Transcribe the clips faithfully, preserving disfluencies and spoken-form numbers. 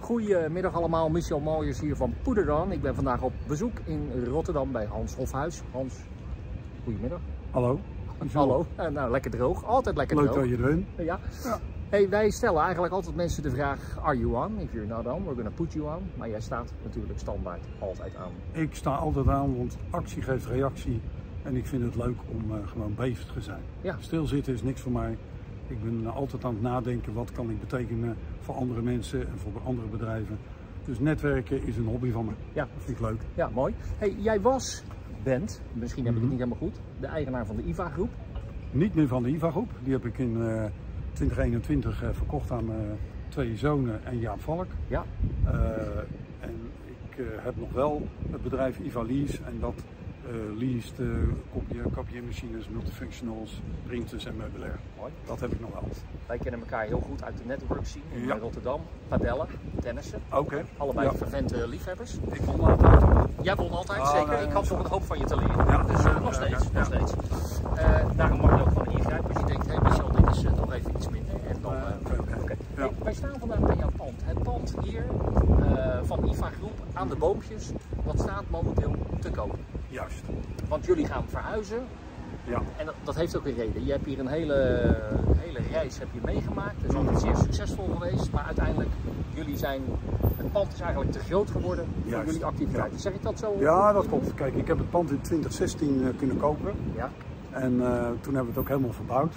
Goedemiddag allemaal, Michel Mooijers hier van Poederdan. Ik ben vandaag op bezoek in Rotterdam bij Hans Hofhuis. Hans, goedemiddag. Hallo. Hallo, uh, nou lekker droog, altijd lekker Leuk droog. dat je er bent. Ja. Ja. Hey, wij stellen eigenlijk altijd mensen de vraag, are you on? If you're not on, we're gonna put you on. Maar jij staat natuurlijk standaard altijd aan. Ik sta altijd aan, want actie geeft reactie. En ik vind het leuk om uh, gewoon bezig te zijn. Ja. Stilzitten is niks voor mij. Ik ben altijd aan het nadenken, wat kan ik betekenen voor andere mensen en voor andere bedrijven. Dus netwerken is een hobby van me. Ja. Dat vind ik leuk. Ja, mooi. Hey, jij was, bent, misschien heb ik het Mm-hmm. niet helemaal goed, de eigenaar van de I V A groep. Niet meer van de I V A groep. Die heb ik in uh, twintig eenentwintig uh, verkocht aan uh, twee zonen en Jaap Valk. Ja. Uh, en ik uh, heb nog wel het bedrijf I V A Lease en dat uh, leased uh, kopie, kopieermachines, multifunctionals, printers en meubilair. Mooi. Dat heb ik nog wel. Wij kennen elkaar heel goed uit de network scene in Ja. Rotterdam. Padellen, tennissen. Oké. Okay. Allebei Ja. vervente liefhebbers. Ik vond altijd. Jij won altijd, Ah, zeker. nee, Ik had zo. nog een hoop van je te leren. Ja. Dus uh, nog Ja, steeds, ja, nog ja. steeds. Uh, daarom mag je ook gewoon ingrijpen als je denkt, hé hey Michel, dit is uh, nog even iets minder. En dan, uh, Uh, okay, okay. okay. Ja. Hey, wij staan vandaag bij jouw pand. Het pand hier uh, van I V A Groep aan de boompjes, dat staat momenteel te koop. Juist. Want jullie gaan verhuizen. Ja. En dat, dat heeft ook een reden. Je hebt hier een hele, hele reis heb je meegemaakt. Het is altijd zeer succesvol geweest. Maar uiteindelijk, jullie zijn, het pand is eigenlijk te groot geworden voor Juist. jullie activiteiten. Ja. Zeg ik dat zo? Ja, dat klopt. Kijk, ik heb het pand in twintig zestien uh, kunnen kopen. Ja. En uh, toen hebben we het ook helemaal verbouwd.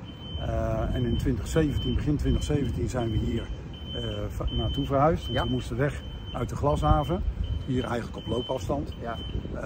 Uh, en in twintig zeventien, begin twintig zeventien zijn we hier uh, naartoe verhuisd. Want Ja. we moesten weg uit de glashaven. Hier eigenlijk op loopafstand. Ja. Uh,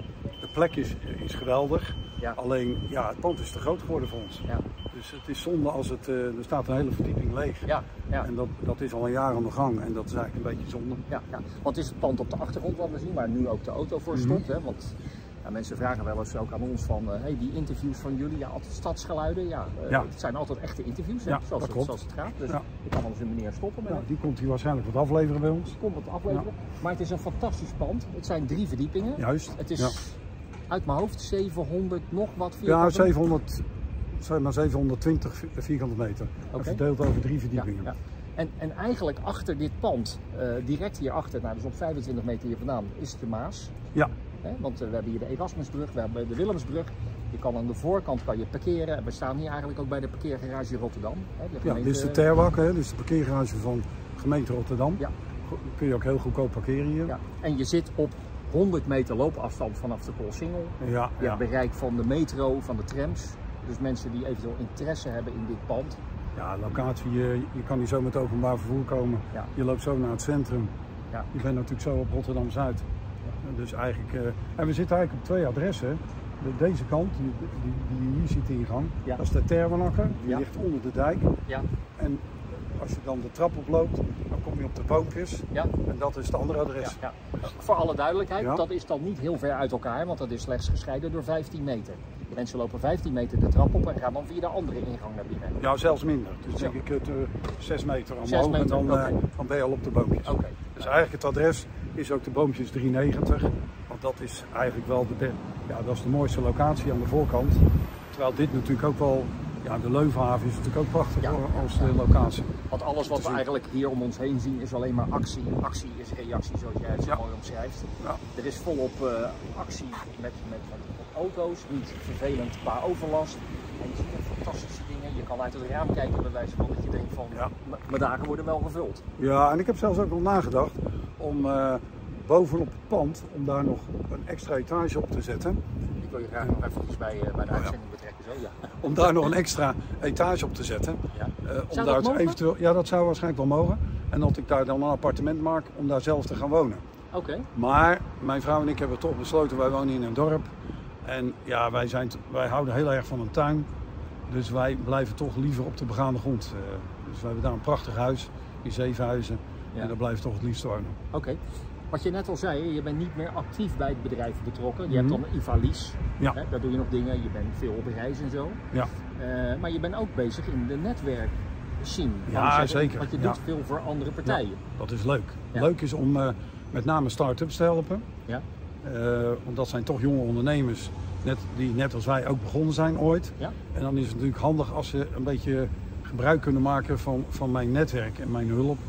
de plek is, is geweldig. Ja. Alleen, ja, het pand is te groot geworden voor ons. Ja. Dus het is zonde als het, uh, er staat een hele verdieping leeg. Ja. Ja. En dat, dat is al een jaar aan de gang en dat is eigenlijk een beetje zonde. Ja, ja. Want het is het pand op de achtergrond wat we zien, waar nu ook de auto voor stond. Mm-hmm. Hè? Want ja, mensen vragen wel eens ook aan ons van, uh, hey, die interviews van jullie, ja, altijd stadsgeluiden. Ja, uh, Ja. Het zijn altijd echte interviews, hè? Ja, zoals, dat het, klopt. zoals het gaat. Dus Ja. je kan wel eens een meneer stoppen met Ja, het. die komt hier waarschijnlijk wat afleveren bij ons. Komt wat afleveren. Maar het is een fantastisch pand. Het zijn drie verdiepingen. Juist. Het is Ja. uit mijn hoofd zevenhonderd nog wat Ja, vierkante. zevenhonderd, zeg maar zevenhonderdtwintig vierkante meter. Oké. Verdeeld over drie Ja, verdiepingen. ja. En, en eigenlijk achter dit pand, uh, direct hierachter, nou, dus op vijfentwintig meter hier vandaan, is de Maas. Ja. Hè? Want uh, we hebben hier de Erasmusbrug, we hebben de Willemsbrug. Je kan aan de voorkant kan je parkeren. En we staan hier eigenlijk ook bij de parkeergarage Rotterdam. Hè? De Ja, gemeente... dit is de Terwak, hè? Dit is de parkeergarage van gemeente Rotterdam. Ja. Go- Kun je ook heel goedkoop parkeren hier. Ja. En je zit op honderd meter loopafstand vanaf de Koolsingel. Ja, Je ja. hebt bereik van de metro, van de trams. Dus mensen die eventueel interesse hebben in dit pand. Ja, locatie, je, je kan niet zo met openbaar vervoer komen. Ja. Je loopt zo naar het centrum. Ja. Je bent natuurlijk zo op Rotterdam-Zuid. Dus eigenlijk, uh, en we zitten eigenlijk op twee adressen. De, deze kant, die, die, die je hier ziet de ingang, Ja. dat is de Terwenakker. Die Ja. ligt onder de dijk. Ja. En als je dan de trap oploopt, dan kom je op de boompjes. Ja. En dat is het andere adres. Ja, ja. Voor alle duidelijkheid, Ja. dat is dan niet heel ver uit elkaar, want dat is slechts gescheiden door vijftien meter. Mensen lopen vijftien meter de trap op en gaan dan via de andere ingang naar binnen. Ja, zelfs minder. Dus Ja. denk ik het uh, zes meter omhoog Zes meter, en dan, uh, oké. dan ben je al op de boompjes. Oké. Dus eigenlijk het adres is ook de boompjes drieënnegentig. Want dat is eigenlijk wel de, be- ja, dat is de mooiste locatie aan de voorkant. Terwijl dit natuurlijk ook wel, ja, de Leuvenhaven is natuurlijk ook prachtig Ja. hoor, als de locatie. Want alles wat te we zien. eigenlijk hier om ons heen zien is alleen maar actie. Actie is reactie, zoals jij het zo Ja. mooi omschrijft. Ja. Er is volop uh, actie met, met, met auto's, niet vervelend qua overlast. En je ziet ook fantastische dingen. Je kan uit het raam kijken bij wijze van dat je denkt van, Ja. m- mijn dagen worden wel gevuld. Ja, en ik heb zelfs ook nog nagedacht om uh, bovenop het pand, om daar nog een extra etage op te zetten. Ik wil je graag nog eventjes bij, uh, bij de uitzending betrekken. Zo, ja. Om daar nog een extra etage op te zetten. Ja. Uh, om Zou daar dat mogen? eventueel, ja, dat zou waarschijnlijk wel mogen. En dat ik daar dan een appartement maak om daar zelf te gaan wonen. Oké. Okay. Maar mijn vrouw en ik hebben toch besloten, wij wonen in een dorp. En ja, wij, zijn, wij houden heel erg van een tuin. Dus wij blijven toch liever op de begaande grond. Uh, dus we hebben daar een prachtig huis in Zevenhuizen. Ja. En daar blijven toch het liefst wonen. Oké. Okay. Wat je net al zei, je bent niet meer actief bij het bedrijf betrokken. Je Mm-hmm. hebt dan I V A Lease. Ja. Hè, daar doe je nog dingen. Je bent veel op reis en zo. Ja. Uh, maar je bent ook bezig in de netwerk scene. Ja, zeggen, zeker. Want je ja. doet veel voor andere partijen. Ja, dat is leuk. Ja. Leuk is om uh, met name start-ups te helpen. Ja. Uh, want dat zijn toch jonge ondernemers net, die net als wij ook begonnen zijn ooit. Ja. En dan is het natuurlijk handig als ze een beetje gebruik kunnen maken van, van mijn netwerk en mijn hulp.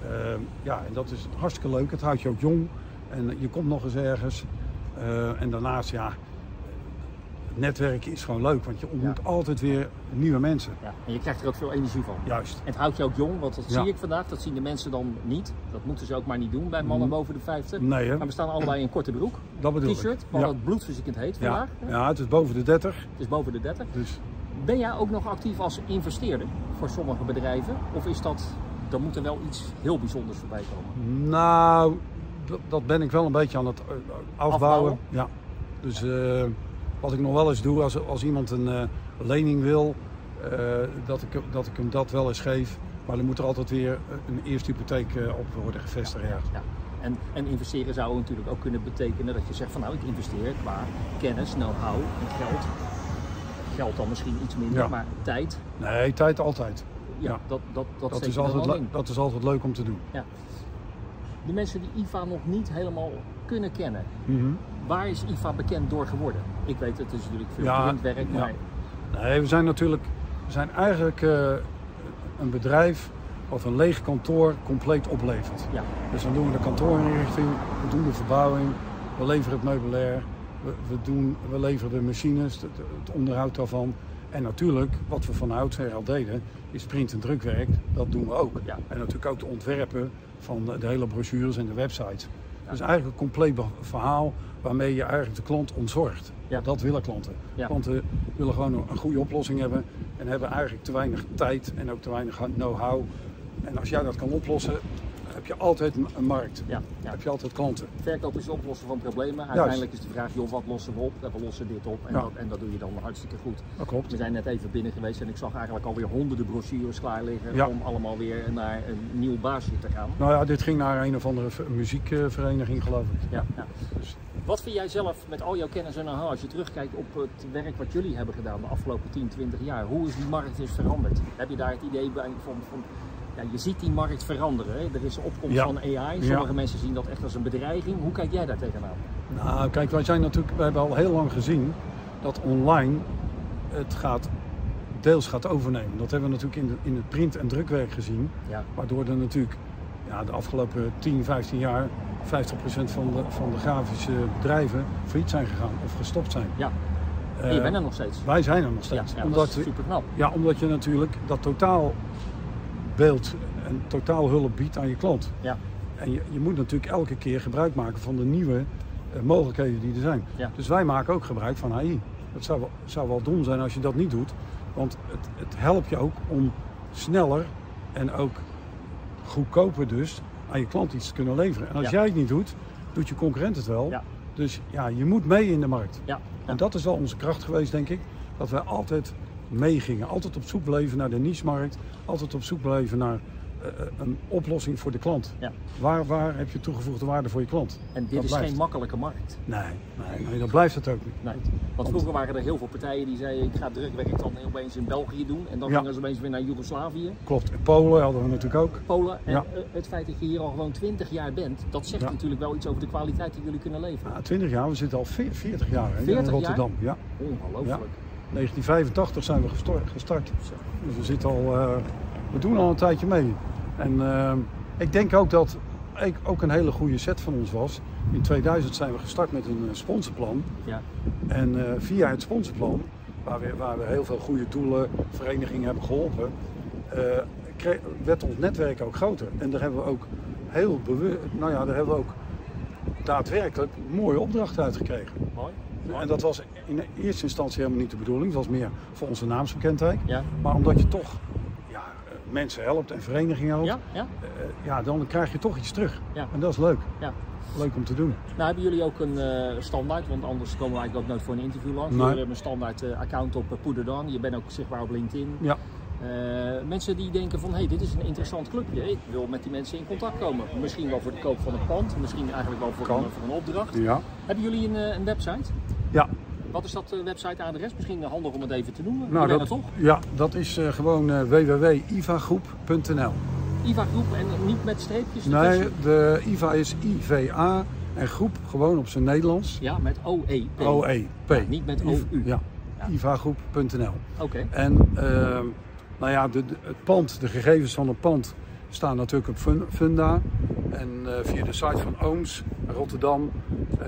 Uh, ja, en dat is hartstikke leuk. Het houdt je ook jong en je komt nog eens ergens. Uh, en daarnaast, ja, het netwerken is gewoon leuk, want je ontmoet ja. altijd weer nieuwe mensen. Ja, en je krijgt er ook veel energie van. Juist. En het houdt je ook jong, want dat ja. zie ik vandaag, dat zien de mensen dan niet. Dat moeten ze ook maar niet doen bij mannen mm. boven de vijftig. Nee, hè? Maar we staan allebei in korte broek, t-shirt, wat ja. het bloedverziekend heet vandaag. Ja. ja, het is boven de dertig. Het is boven de dertig. Dus... Ben jij ook nog actief als investeerder voor sommige bedrijven? Of is dat, dan moet er wel iets heel bijzonders voorbij komen? Nou, dat, dat ben ik wel een beetje aan het uh, afbouwen. afbouwen. Ja. Dus uh, wat ik nog wel eens doe, als, als iemand een uh, lening wil, uh, dat, ik, dat ik hem dat wel eens geef. Maar dan moet er altijd weer een eerste hypotheek uh, op worden gevestigd. Ja, ja, ja. En, en investeren zou natuurlijk ook kunnen betekenen dat je zegt van nou, ik investeer qua kennis, know-how en geld. Geld dan misschien iets minder, ja. maar tijd? Nee, tijd altijd. Ja, ja. dat, dat, dat, dat, is altijd dat is altijd leuk om te doen. Ja. De mensen die I V A nog niet helemaal kunnen kennen, mm-hmm. waar is I V A bekend door geworden? Ik weet het, het is natuurlijk veel ja, printwerk, ja. maar... Nee, we zijn natuurlijk, we zijn eigenlijk uh, een bedrijf wat een leeg kantoor compleet oplevert. Ja. Dus dan doen we de kantoorinrichting, we doen de verbouwing, we leveren het meubilair. We, we, doen, we leveren de machines, het, het onderhoud daarvan. En natuurlijk, wat we van oudsher al deden, is print- en drukwerk. Dat doen we ook. Ja. En natuurlijk ook de ontwerpen van de, de hele brochures en de websites. Ja. Dus eigenlijk een compleet verhaal waarmee je eigenlijk de klant ontzorgt. Ja. Dat willen klanten. Ja. Klanten willen gewoon een goede oplossing hebben en hebben eigenlijk te weinig tijd en ook te weinig know-how. En als jij dat kan oplossen, heb je altijd een markt. Ja, ja. Heb je altijd klanten. Verkoop is het oplossen van problemen. Uiteindelijk is de vraag, joh, wat lossen we op? En we lossen dit op. En, ja. dat, en dat doe je dan hartstikke goed. Dat klopt. We zijn net even binnen geweest en ik zag eigenlijk alweer honderden brochures klaar liggen ja. om allemaal weer naar een nieuw baasje te gaan. Nou ja, dit ging naar een of andere muziekvereniging, geloof ik. Ja, ja. Dus. Wat vind jij zelf met al jouw kennis en know-how, als je terugkijkt op het werk wat jullie hebben gedaan de afgelopen tien, twintig jaar? Hoe is die markt is veranderd? Heb je daar het idee bij van... van Ja, je ziet die markt veranderen. Hè? Er is een opkomst ja. van A I. Sommige ja. mensen zien dat echt als een bedreiging. Hoe kijk jij daar tegenaan? Nou, kijk, wij zijn natuurlijk, wij hebben al heel lang gezien dat online het gaat, deels gaat overnemen. Dat hebben we natuurlijk in, de, in het print- en drukwerk gezien. Ja. Waardoor er natuurlijk ja, de afgelopen tien, vijftien jaar vijftig procent van de, van de grafische bedrijven failliet zijn gegaan of gestopt zijn. Ja. En je uh, bent er nog steeds. Wij zijn er nog steeds. Ja, ja, omdat dat is super knap. Ja, omdat je natuurlijk dat totaal beeld en totaal hulp biedt aan je klant. Ja. En je, je moet natuurlijk elke keer gebruik maken van de nieuwe uh, mogelijkheden die er zijn. Ja. Dus wij maken ook gebruik van A I. Het zou, zou wel dom zijn als je dat niet doet. Want het, het helpt je ook om sneller en ook goedkoper dus aan je klant iets te kunnen leveren. En als ja. jij het niet doet, doet je concurrent het wel. Ja. Dus ja, je moet mee in de markt. Ja. Ja. En dat is wel onze kracht geweest, denk ik. Dat wij altijd meegingen. Altijd op zoek bleven naar de niche-markt. Altijd op zoek bleven naar uh, een oplossing voor de klant. Ja. Waar, waar heb je toegevoegde waarde voor je klant? En dit dat is blijft. geen makkelijke markt. Nee, nee, nee, dat blijft het ook niet. Nee. Want vroeger waren er heel veel partijen die zeiden, ik ga drukwerk dan opeens in België doen. En dan ja. gingen ze opeens weer naar Joegoslavië. Klopt. In Polen hadden we natuurlijk ook. Polen. En ja. het feit dat je hier al gewoon twintig jaar bent, dat zegt ja. natuurlijk wel iets over de kwaliteit die jullie kunnen leveren. Ja, twintig jaar, we zitten al veertig jaar hè, veertig in Rotterdam. Jaar? Ja. Ongelooflijk. Ja. negentien vijfentachtig zijn we gestart. Dus we zitten al, uh, we doen al een tijdje mee. En uh, ik denk ook dat ik ook een hele goede set van ons was. In tweeduizend zijn we gestart met een sponsorplan. Ja. En uh, via het sponsorplan, waar we, waar we heel veel goede doelen, verenigingen hebben geholpen, uh, kreeg, werd ons netwerk ook groter. En daar hebben we ook heel bewust, nou ja, daar hebben we ook daadwerkelijk mooie opdrachten uit gekregen. Mooi. En dat was in eerste instantie helemaal niet de bedoeling. Dat was meer voor onze naamsbekendheid. Ja. Maar omdat je toch ja, mensen helpt en verenigingen helpt, ja, ja. Uh, ja, dan krijg je toch iets terug. Ja. En dat is leuk. Ja. Leuk om te doen. Nou hebben jullie ook een uh, standaard, want anders komen we eigenlijk ook nooit voor een interview langs. Nee. Jullie hebben een standaard uh, account op uh, Poederdan. Je bent ook zichtbaar op LinkedIn. Ja. Uh, mensen die denken van, hé, hey, dit is een interessant clubje. Ik wil met die mensen in contact komen. Misschien wel voor de koop van een pand, misschien eigenlijk wel voor, een, voor een opdracht. Ja. Hebben jullie een, uh, een website? Ja. Wat is dat uh, website-adres? Misschien handig om het even te noemen. Nou, dat, dat toch? Ja, dat is uh, gewoon uh, w w w punt i v a groep punt n l. I V A Groep en niet met streepjes? Nee, de I V A is I V A en groep gewoon op zijn Nederlands. Ja, met O E P. O E P. Ja, niet met O U. Ja, ja. i v a groep punt n l. Oké. Okay. En uh, nou ja, de, de, het pand, de gegevens van het pand staan natuurlijk op Fun- Funda. En uh, via de site van Ooms, Rotterdam, uh,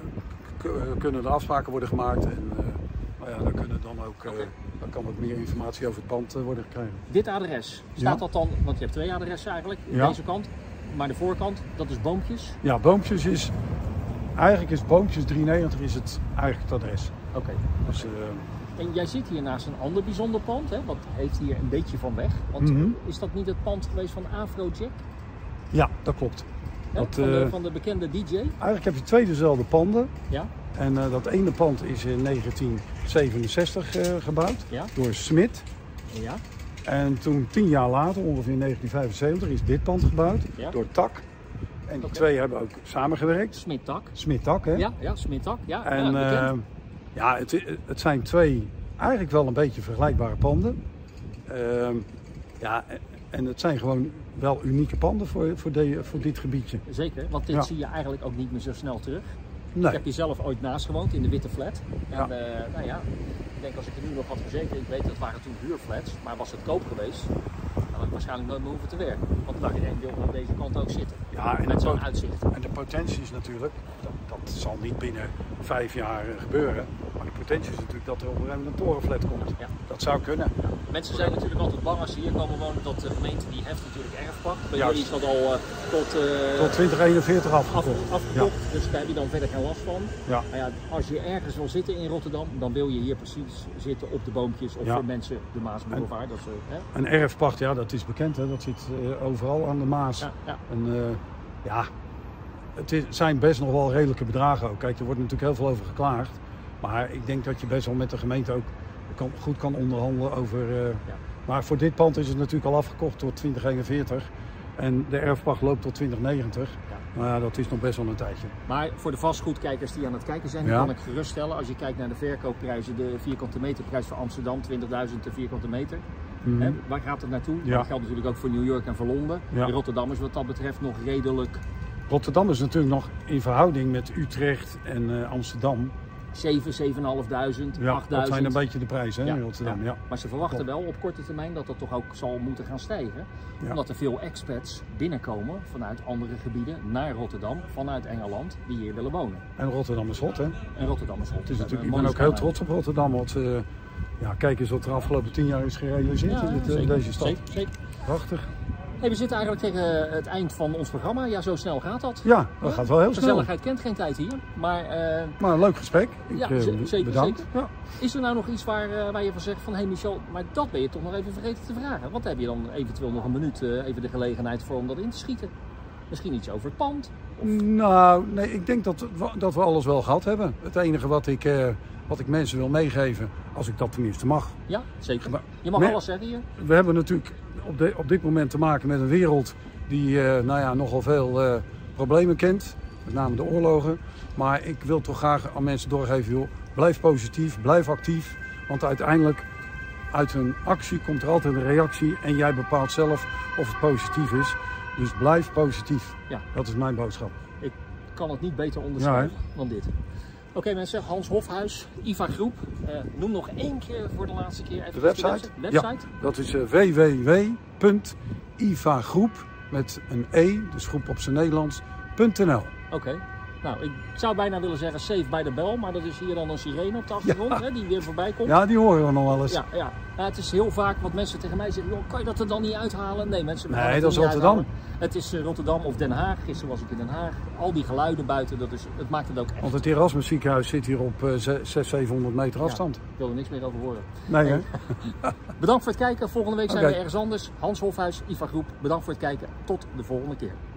k- kunnen er afspraken worden gemaakt. En uh, nou ja, daar kunnen dan ook, uh, Okay. daar kan ook meer informatie over het pand uh, worden gekregen. Dit adres, staat Ja. dat dan, want je hebt twee adressen eigenlijk, Ja. deze kant. Maar de voorkant, dat is Boompjes. Ja, Boompjes is, eigenlijk is Boompjes drieënnegentig is het eigenlijk het adres. Oké. Okay. Dus, uh, En jij zit hier naast een ander bijzonder pand, hè? Wat heeft hier een beetje van weg. Want Mm-hmm. is dat niet het pand geweest van Afrojack? ja, dat klopt. Hè? Dat, van, de, uh, van de bekende D J? Eigenlijk heb je twee dezelfde panden. Ja, En uh, dat ene pand is in negentien zevenenzestig uh, gebouwd ja, door Smit. ja. En toen tien jaar later, ongeveer in negentien vijfenzeventig, is dit pand gebouwd Ja. door Tak. En die Oké. twee hebben ook samengewerkt. Smit-Tak. Smit-Tak, hè? Ja, ja, Smit-Tak. Ja, En ja, uh, bekend. ja, het, het zijn twee eigenlijk wel een beetje vergelijkbare panden. Uh, ja, en het zijn gewoon wel unieke panden voor, voor, de, voor dit gebiedje. Zeker, want dit ja. zie je eigenlijk ook niet meer zo snel terug. Nee. Ik heb hier zelf ooit naast gewoond in de witte flat. En Ja. uh, nou ja, ik denk als ik er nu nog had gezeten, ik weet dat waren toen huurflats, maar was het koop geweest, dan had ik waarschijnlijk nooit meer hoeven te werken. Want dan iedereen wil aan deze kant ook zitten. Ja, en Met zo'n de, uitzicht. en de potentie is natuurlijk, dat, dat zal niet binnen vijf jaar uh, gebeuren. Maar de potentie is natuurlijk dat er op een gegeven moment een torenflat komt. Ja. Dat zou kunnen. Mensen zijn natuurlijk altijd bang als ze hier komen wonen dat de gemeente die heft natuurlijk erfpacht. Bij Juist. jullie is dat al uh, tot, uh, Tot twintig eenenveertig af, afgekocht. afgekocht, dus daar heb je dan verder geen last van. Ja. Maar ja, als je ergens wil zitten in Rotterdam, dan wil je hier precies zitten op de Boompjes of Ja. voor mensen de Maasboulevard. Dat ze, hè? Een erfpacht, ja, dat is bekend, hè? Dat zit uh, overal aan de Maas. Ja, ja. En uh, ja, het is, zijn best nog wel redelijke bedragen ook. Kijk, er wordt natuurlijk heel veel over geklaagd. Maar ik denk dat je best wel met de gemeente ook kan, goed kan onderhandelen over... Uh, Ja. Maar voor dit pand is het natuurlijk al afgekocht tot twintig eenenveertig. En de erfpacht loopt tot twintig negentig. Ja. Nou ja, dat is nog best wel een tijdje. Maar voor de vastgoedkijkers die aan het kijken zijn, Ja. kan ik geruststellen. Als je kijkt naar de verkoopprijzen, de vierkante meterprijs voor Amsterdam, twintigduizend de vierkante meter. Mm-hmm. Hè, waar gaat het naartoe? Ja. Dat geldt natuurlijk ook voor New York en voor Londen. Ja. De Rotterdam is wat dat betreft nog redelijk Rotterdam is natuurlijk nog in verhouding met Utrecht en uh, Amsterdam. zeven, zevenduizend, Ja, achttduizend. dat zijn een beetje de prijzen hè, Ja, in Rotterdam. Ja. ja. Maar ze verwachten Klopt. wel op korte termijn dat dat toch ook zal moeten gaan stijgen. Ja. Omdat er veel expats binnenkomen vanuit andere gebieden naar Rotterdam, vanuit Engeland, die hier willen wonen. En Rotterdam is hot, hè? En Rotterdam is hot. Het is natuurlijk, ik ben ook heel trots op Rotterdam, want uh, ja, kijk eens wat er afgelopen tien jaar is gerealiseerd Ja, in, dit, zeker, in deze stad. Zeker, zeker. Prachtig. Hey, we zitten eigenlijk tegen het eind van ons programma. Ja, zo snel gaat dat. Ja, dat gaat wel heel snel. Gezelligheid kent geen tijd hier. Maar uh, Maar een leuk gesprek. Ik, ja, uh, z- zeker, bedankt. zeker. Ja. is er nou nog iets waar, uh, waar je van zegt van, hé hey Michel, maar dat ben je toch nog even vergeten te vragen. Wat heb je dan eventueel nog een minuut uh, even de gelegenheid voor om dat in te schieten? Misschien iets over het pand? Of... Nou, nee, ik denk dat, we- dat we alles wel gehad hebben. Het enige wat ik, uh, wat ik mensen wil meegeven, als ik dat tenminste mag. Ja, zeker. Maar- Je mag Nee. alles zeggen hier. We hebben natuurlijk op, de, op dit moment te maken met een wereld die uh, nou ja, nogal veel uh, problemen kent. Met name de oorlogen. Maar ik wil toch graag aan mensen doorgeven, joh, blijf positief, blijf actief. Want uiteindelijk, uit een actie komt er altijd een reactie. En jij bepaalt zelf of het positief is. Dus blijf positief. Ja. Dat is mijn boodschap. Ik kan het niet beter onderschrijven Ja, dan dit. Oké okay, mensen, Hans Hofhuis, I V A Groep. Uh, noem nog één keer voor de laatste keer even De website? website. Ja, dat is uh, w w w punt i v a groep met een E, dus groep op zijn Nederlands, .n l. Oké. Okay. Nou, ik zou bijna willen zeggen save bij de bel, maar dat is hier dan een sirene op de achtergrond, Ja. hè, die weer voorbij komt. Ja, die horen we nog wel eens. Ja, ja. Nou, het is heel vaak wat mensen tegen mij zeggen, joh, kan je dat er dan niet uithalen? Nee, mensen, we gaan Nee, het dat is niet Rotterdam. uithalen. Het is uh, Rotterdam of Den Haag. Gisteren was ik in Den Haag. Al die geluiden buiten, dat is, het maakt het ook echt. Want het Erasmus ziekenhuis zit hier op uh, zeshonderd, zevenhonderd meter afstand. Ja, ik wil er niks meer over horen. Nee, hè? Bedankt voor het kijken. Volgende week zijn Okay. we ergens anders. Hans Hofhuis, I V A Groep. Bedankt voor het kijken. Tot de volgende keer.